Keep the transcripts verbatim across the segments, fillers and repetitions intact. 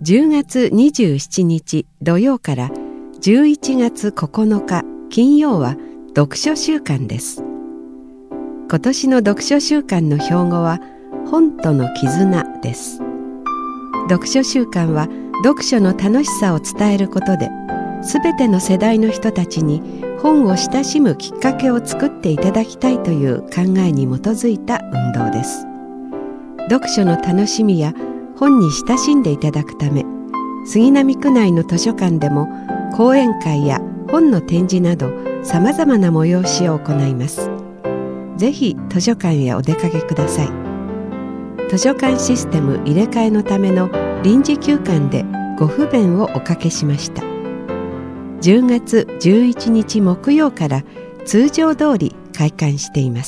じゅうがつにじゅうしちにち土曜からじゅういちがつここのか金曜は読書週間です。今年の読書週間の標語は本との絆です。読書週間は読書の楽しさを伝えることで、すべての世代の人たちに本を親しむきっかけを作っていただきたいという考えに基づいた運動です。読書の楽しみや本に親しんでいただくため、杉並区内の図書館でも講演会や本の展示などさまざまな催しを行います。ぜひ図書館へお出かけください。図書館システム入れ替えのための臨時休館でご不便をおかけしました。じゅうがつじゅういちにち木曜から通常通り開館しています。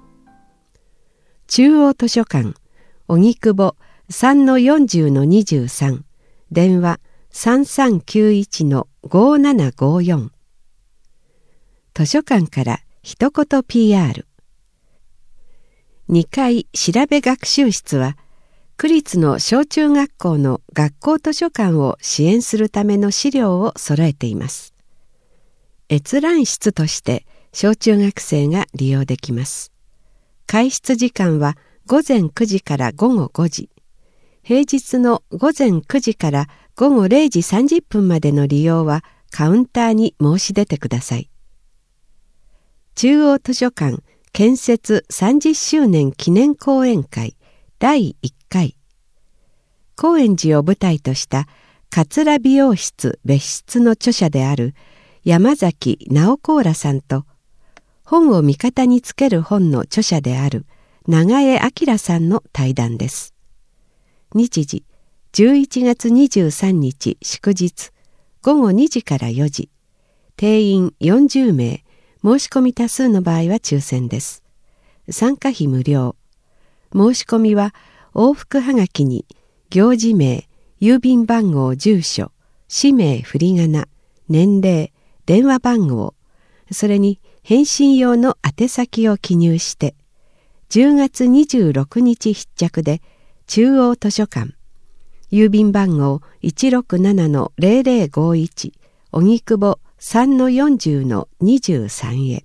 中央図書館荻窪 さんのよんじゅうのにじゅうさん 電話 さんさんきゅういちのごーななごーよん。図書館から一言 ピーアール。にかい調べ学習室は区立の小中学校の学校図書館を支援するための資料を揃えています。閲覧室として小中学生が利用できます。開室時間はごぜんくじからごごごじ、平日のごぜんくじからごごれいじさんじゅっぷんまでの利用はカウンターに申し出てください。中央図書館建設さんじゅっしゅうねん記念講演会だいいっかい。高円寺を舞台とした桂美容室別室の著者である山崎直子らさんと、本を味方につける本の著者である長江明さんの対談です。日時じゅういちがつにじゅうさんにち祝日ごごにじからよじ。定員よんじゅうめい、申し込み多数の場合は抽選です。参加費無料。申し込みは往復はがきに行事名、郵便番号、住所、氏名、振り仮名、年齢、電話番号、それに返信用の宛先を記入してじゅうがつにじゅうろくにち必着で中央図書館、郵便番号 いちろくななのぜろぜろごいち 荻窪 さんのよんじゅうのにじゅうさん へ。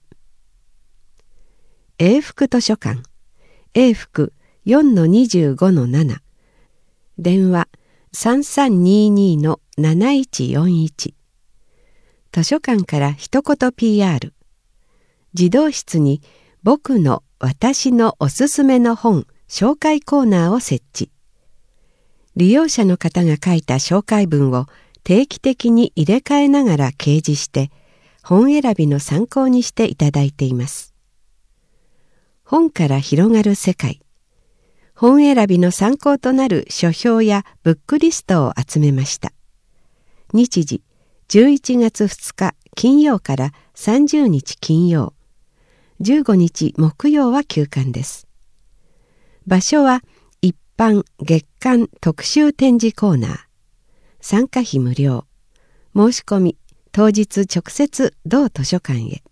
永福図書館永福 よんのにじゅうごのなな、電話 さんさんにーにーのなないちよんいち。図書館から一言 ピーアール。児童室に僕の私のおすすめの本紹介コーナーを設置。利用者の方が書いた紹介文を定期的に入れ替えながら掲示して本選びの参考にしていただいています。本から広がる世界。本選びの参考となる書評やブックリストを集めました。日時じゅういちがつふつか金曜からさんじゅうにち金曜、じゅうごにち木曜は休館です。場所は一般月間特集展示コーナー。参加費無料。申し込み当日直接同図書館へ。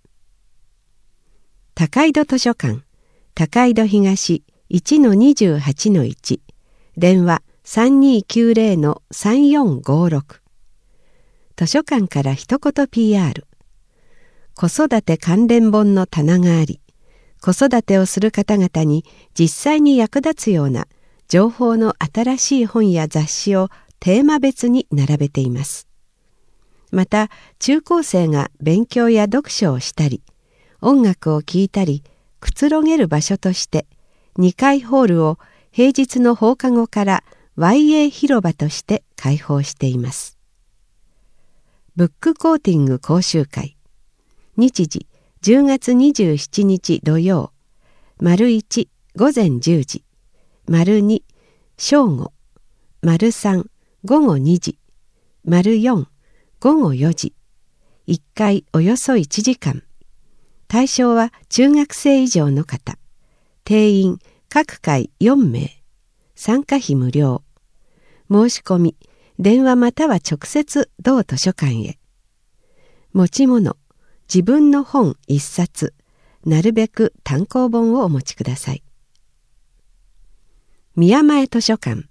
高井戸図書館高井戸東 いちのにじゅうはちのいち、電話 さんにーきゅうぜろのさんよんごろく。図書館から一言 ピーアール。子育て関連本の棚があり、子育てをする方々に実際に役立つような情報の新しい本や雑誌をテーマ別に並べています。また中高生が勉強や読書をしたり、音楽を聴いたりくつろげる場所としてにかいホールを平日の放課後から ワイエー 広場として開放しています。ブックコーティング講習会。日時じゅうがつにじゅうしちにち土曜、丸いちごぜんじゅうじ、丸に正午、丸さんごごにじ、丸よんごごよじ。いっかいおよそいちじかん。対象は中学生以上の方。定員各回よんめい。参加費無料。申し込み電話または直接同図書館へ。持ち物自分の本一冊、なるべく単行本をお持ちください。宮前図書館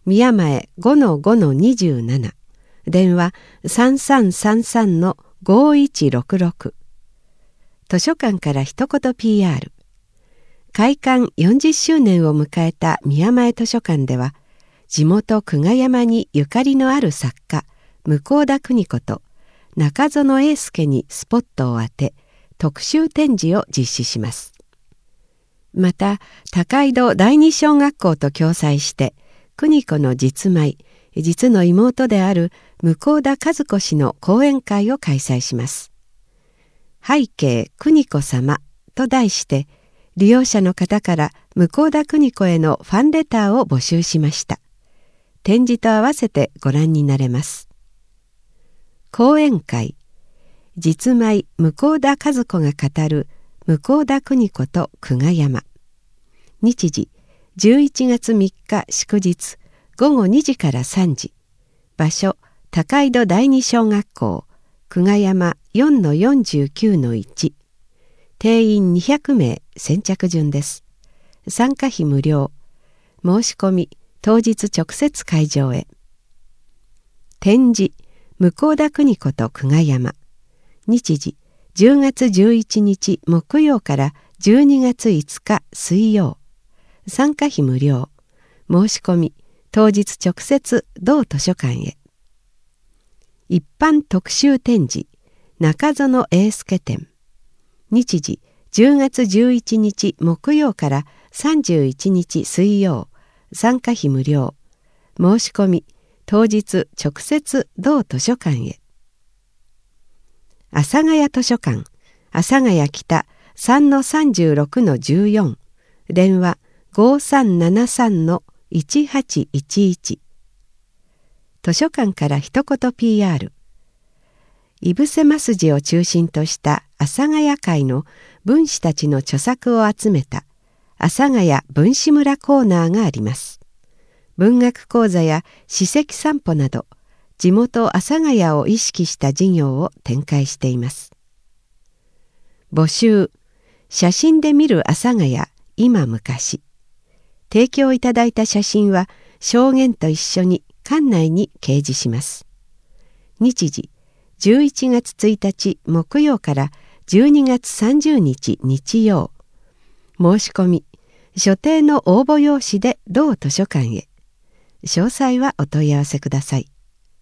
宮前 ごのごのにじゅうなな、電話 さんさんさんさんのごいちろくろく。図書館から一言 ピーアール。開館よんじゅっしゅうねんを迎えた宮前図書館では、地元久我山にゆかりのある作家向田邦子と中園英介にスポットを当て、特集展示を実施します。また高井戸第二小学校と共催して、邦子の実舞、実の妹である向田和子氏の講演会を開催します。背景邦子様と題して、利用者の方から向田邦子へのファンレターを募集しました。展示と合わせてご覧になれます。講演会、実舞向田和子が語る向田邦子と久我山。日時じゅういちがつみっか祝日ごごにじからさんじ。場所高井戸第二小学校久我山 よんのよんじゅうきゅうのいち。定員にひゃくめい、先着順です。参加費無料。申し込み当日直接会場へ。展示向田邦子と久我山。日時じゅうがつじゅういちにち木曜からじゅうにがついつか水曜。参加費無料。申し込み当日直接同図書館へ。一般特集展示中園英介展。日時じゅうがつじゅういちにち木曜からさんじゅういちにち水曜。参加費無料。申し込み当日直接同図書館へ。阿佐ヶ谷図書館阿佐ヶ谷北 さんのさんじゅうろくのじゅうよん。電話 ごさんななさんのいちはちいちいち。図書館から一言 ピーアール。井伏鱒二を中心とした阿佐ヶ谷会の文士たちの著作を集めた阿佐ヶ谷文士村コーナーがあります。文学講座や史跡散歩など地元阿佐ヶ谷を意識した事業を展開しています。募集写真で見る阿佐ヶ谷今昔。提供いただいた写真は証言と一緒に館内に掲示します。日時じゅういちがつついたち木曜からじゅうにがつさんじゅうにち日曜。申し込み所定の応募用紙で同図書館へ。詳細はお問い合わせください。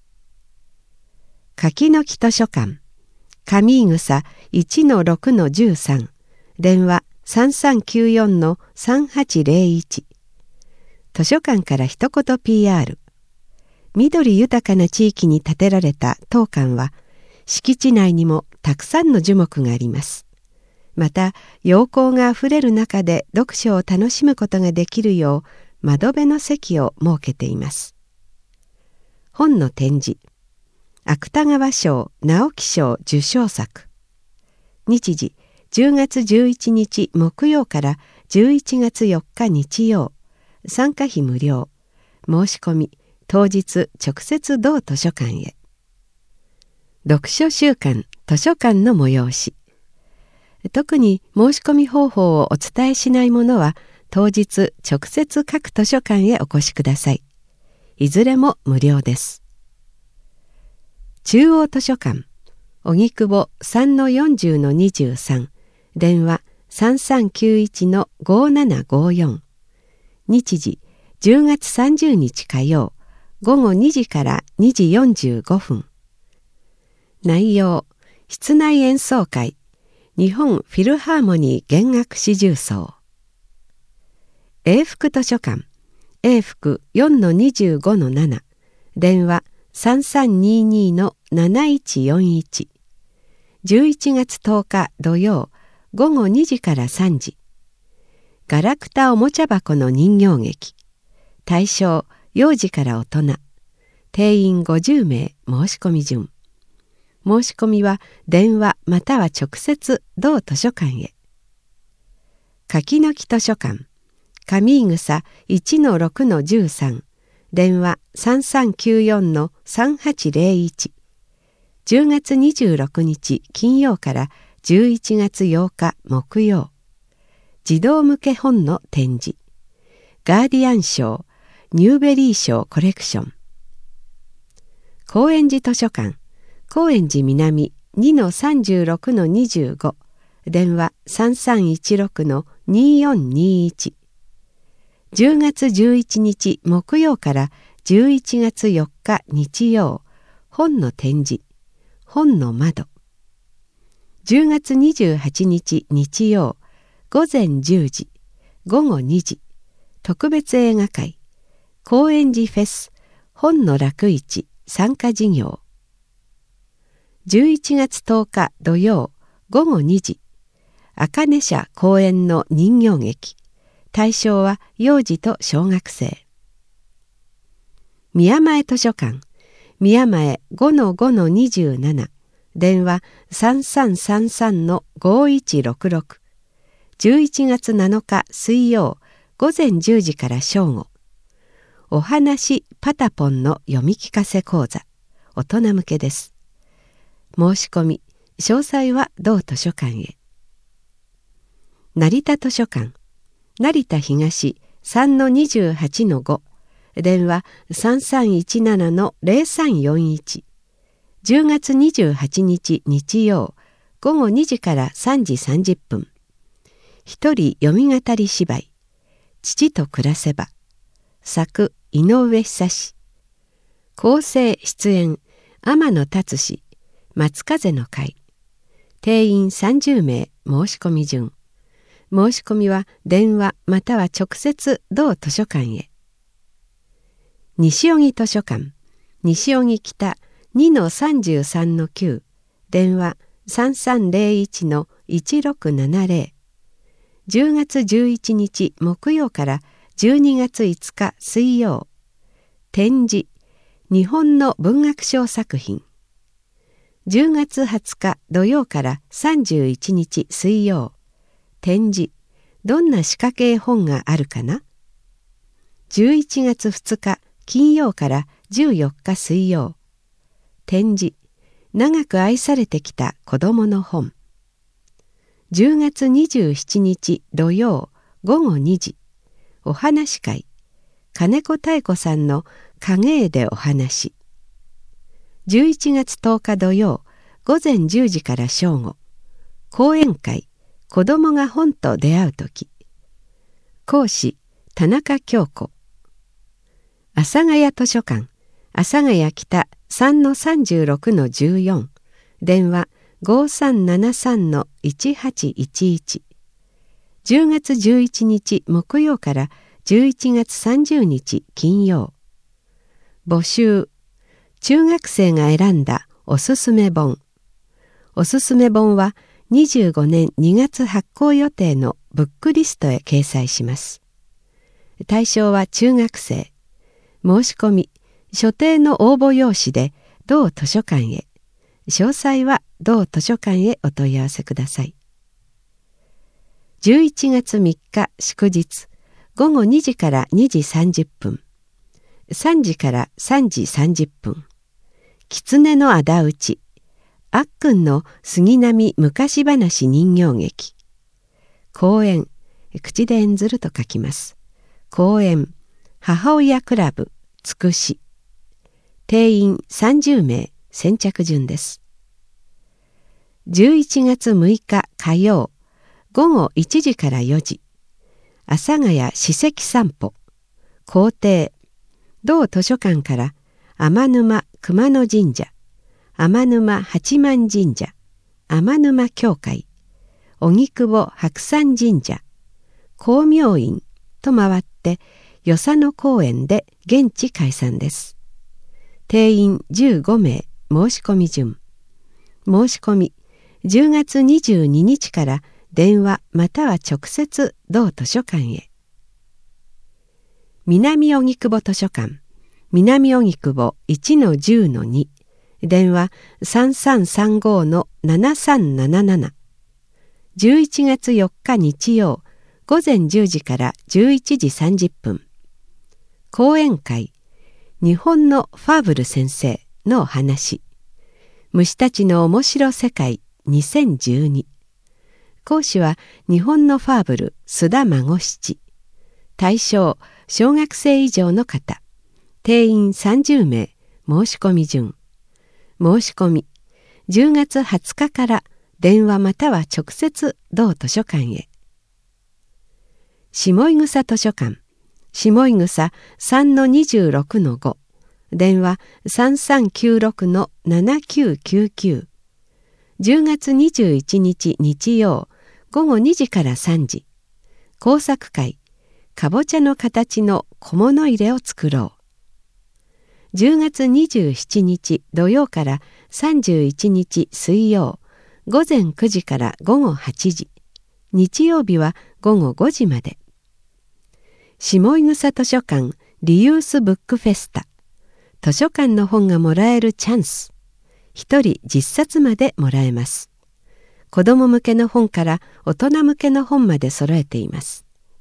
柿の木図書館上井草 いちのろくのじゅうさん。電話 さんさんきゅうよんのさんはちぜろいち。図書館から一言 ピーアール。緑豊かな地域に建てられた当館は、敷地内にもたくさんの樹木があります。また、陽光があふれる中で読書を楽しむことができるよう、窓辺の席を設けています。本の展示。芥川賞・直木賞受賞作。日時、じゅうがつじゅういちにち木曜からじゅういちがつよっか日曜。参加費無料。申し込み当日直接同図書館へ。読書週間図書館の催し。特に申し込み方法をお伝えしないものは当日直接各図書館へお越しください。いずれも無料です。中央図書館荻窪 さんのよんじゅうのにじゅうさん。電話 さんさんきゅういちのごななごよん。日時じゅうがつさんじゅうにち火曜ごごにじからにじよんじゅうごふん。内容室内演奏会日本フィルハーモニー弦楽四重奏。永福図書館永福 よんのにじゅうごのなな。電話 さんさんににのなないちよんいち。じゅういちがつとおか土曜ごごにじからさんじ。ガラクタおもちゃ箱の人形劇。対象幼児から大人。定員ごじゅうめい申し込み順。申し込みは電話または直接同図書館へ。柿の木図書館上井草 いちのろくのじゅうさん。電話 さんさんきゅうよんのさんはちぜろいち。じゅうがつにじゅうろくにち金曜からじゅういちがつようか木曜。児童向け本の展示。ガーディアン賞ニューベリー賞コレクション。高円寺図書館、高円寺南 にのさんじゅうろくのにじゅうご、電話 さんさんいちろくのによんにいち。じゅうがつじゅういちにち木曜からじゅういちがつよっか日曜、本の展示、本の窓。じゅうがつにじゅうはちにち日曜、ごぜんじゅうじ、ごごにじ、特別映画会、高円寺フェス、本の楽市、参加事業。じゅういちがつとおか土曜、ごごにじ、茜社公演の人形劇、対象は幼児と小学生。宮前図書館、宮前 ごのごのにじゅうなな、電話 さんさんさんさんのごいちろくろく。じゅういちがつなのか水曜、ごぜんじゅうじから正午。お話パタポンの読み聞かせ講座、大人向けです。申し込み、詳細は同図書館へ。成田図書館、成田東 さんのにじゅうはちのご、電話 さんさんいちななのぜろさんよんいち。じゅうがつにじゅうはちにち日曜、ごごにじからさんじさんじゅっぷん。一人読み語り芝居、父と暮らせば。作、井上久志。構成出演、天野達志、松風の会。定員さんじゅうめい、申し込み順。申し込みは電話または直接同図書館へ。西荻図書館、西荻北 にのさんじゅうさんのきゅう、電話 さんさんぜろいちのいちろくななぜろ。じゅうがつじゅういちにち木曜からじゅうにがついつか水曜。展示、日本の文学賞作品。じゅうがつはつか土曜からさんじゅういちにち水曜。展示、どんな仕掛け絵本があるかな。じゅういちがつふつか金曜からじゅうよっか水曜。展示、長く愛されてきた子どもの本。じゅうがつにじゅうしちにち土曜ごごにじ、お話会、金子妙子さんの影絵でお話。じゅういちがつとおか土曜ごぜんじゅうじから正午、講演会、子どもが本と出会うとき。講師、田中京子。阿佐ヶ谷図書館、阿佐ヶ谷北 さんのさんじゅうろくのじゅうよん、電話 ごさんななさんのいちはちいちいち。じゅうがつじゅういちにち木曜からじゅういちがつさんじゅうにち金曜。募集、中学生が選んだおすすめ本。おすすめ本はにじゅうごねんにがつ発行予定のブックリストへ掲載します。対象は中学生。申し込み、所定の応募用紙で同図書館へ。詳細は同図書館へお問い合わせください。じゅういちがつみっか祝日、ごごにじからにじさんじゅっぷん。さんじからさんじさんじゅっぷん。狐の仇討ち。あっくんの杉並昔話人形劇。公演、口で演ずると書きます。公演、母親クラブ、つくし。定員さんじゅうめい、先着順です。じゅういちがつむいか火曜、ごごいちじからよじ。阿佐ヶ谷史跡散歩。校庭、同図書館から天沼熊野神社、天沼八幡神社、天沼教会、荻窪白山神社、光明院と回って与謝野公園で現地解散です。定員じゅうごめい、申し込み順。申し込み、じゅうがつにじゅうににちから電話または直接同図書館へ。南荻窪図書館、南荻窪 いちのじゅうのに、電話 さんさんさんごのななさんなななな。じゅういちがつよっか日曜、ごぜんじゅうじからじゅういちじさんじゅっぷん。講演会、日本のファーブル先生のお話。虫たちの面白世界にせんじゅうに。講師は日本のファーブル須田孫七。対象、 小学生以上の方、定員さんじゅうめい、申し込み順。申し込み、じゅうがつはつかから電話または直接同図書館へ。下井草図書館、下井草 さんのにじゅうろくのご、電話 さんさんきゅうろくのななきゅうきゅうきゅう。じゅうがつにじゅういちにち日曜、ごごにじからさんじ。工作会、かぼちゃの形の小物入れを作ろう。じゅうがつにじゅうしちにち土曜からさんじゅういちにち水曜、ごぜんくじからごごはちじ。日曜日はごごごじまで。下井草図書館リユースブックフェスタ。図書館の本がもらえるチャンス。一人じっさつまでもらえます。子ども向けの本から大人向けの本まで揃えています。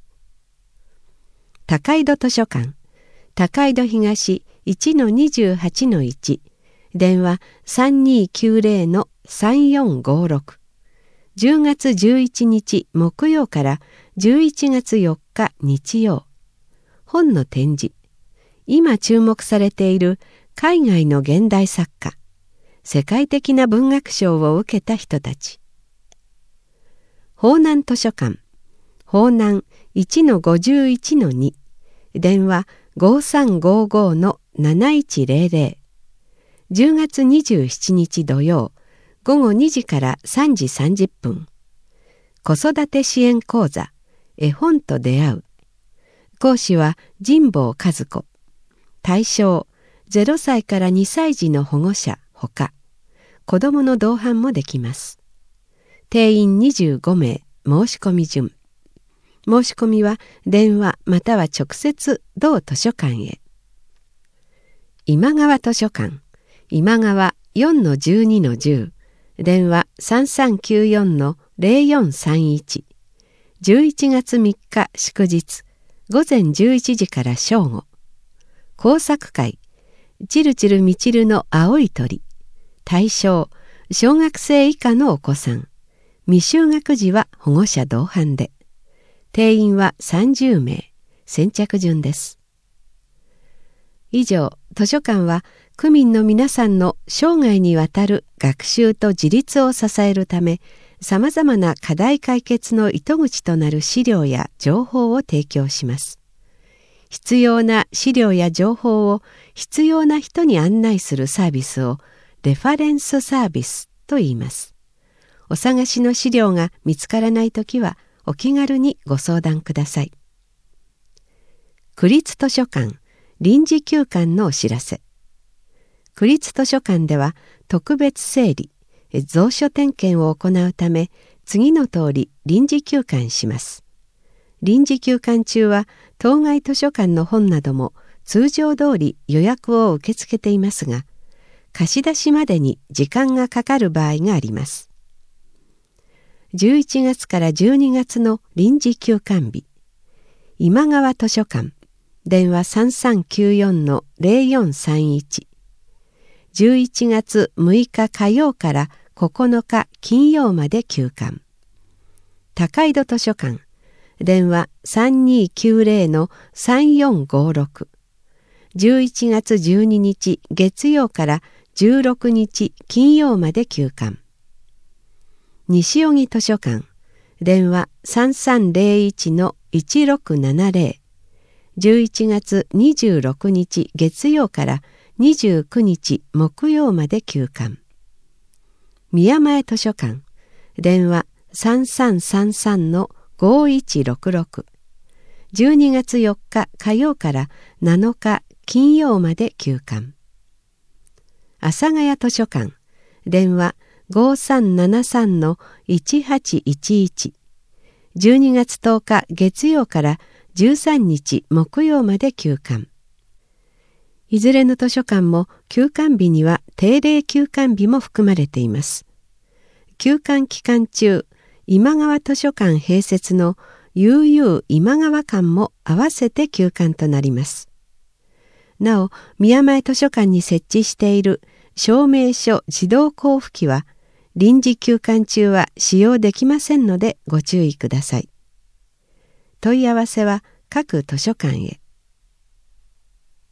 高井戸図書館、高井戸東 いちのにじゅうはちのいち、電話 さんにーきゅうぜろのさんよんごろく。じゅうがつじゅういちにち木曜からじゅういちがつよっか日曜。本の展示。今注目されている海外の現代作家、世界的な文学賞を受けた人たち。方南図書館、方南 いちのごじゅういちのに、電話 ごさんごごのなないちぜろぜろ。じゅうがつにじゅうしちにち土曜、ごごにじからさんじさんじゅっぷん。子育て支援講座、絵本と出会う。講師は神保和子。対象、ゼロさいからにさい児の保護者ほか、子どもの同伴もできます。定員にじゅうごめい、申し込み順。申し込みは電話または直接同図書館へ。今川図書館、今川 よんのじゅうにのじゅう、電話 さんさんきゅうよんのぜろよんさんいち。じゅういちがつみっか祝日、ごぜんじゅういちじから正午。工作会、チルチルミチルの青い鳥。対象、小学生以下のお子さん。未就学児は保護者同伴で。定員はさんじゅうめい。先着順です。以上、図書館は区民の皆さんの生涯にわたる学習と自立を支えるため、さまざまな課題解決の糸口となる資料や情報を提供します。必要な資料や情報を必要な人に案内するサービスをレファレンスサービスと言います。お探しの資料が見つからないときはお気軽にご相談ください。区立図書館臨時休館のお知らせ。区立図書館では特別整理、蔵書点検を行うため次の通り臨時休館します。臨時休館中は当該図書館の本なども通常通り予約を受け付けていますが、貸し出しまでに時間がかかる場合があります。じゅういちがつからじゅうにがつの臨時休館日、今川図書館、電話 さんさんきゅうよんのぜろよんさんいち。じゅういちがつむいか火曜からここのか金曜まで休館。高井戸図書館、電話 さんにーきゅうぜろのさんよんごろく。じゅういちがつじゅうににち月曜からじゅうろくにち金曜まで休館。西荻図書館、電話 さんさんぜろいちのいちろくななぜろ。じゅういちがつにじゅうろくにち月曜からにじゅうくにち木曜まで休館。宮前図書館、電話 さんさんさんさんのごいちろくろく。じゅうにがつよっか火曜からなのか金曜まで休館。阿佐ヶ谷図書館、電話ごさんななさんのいちはちいちいち。じゅうにがつとおか月曜からじゅうさんにち木曜まで休館。いずれの図書館も休館日には定例休館日も含まれています。休館期間中、今川図書館併設の悠々今川館も合わせて休館となります。なお、宮前図書館に設置している証明書自動交付機は臨時休館中は使用できませんのでご注意ください。問い合わせは各図書館へ。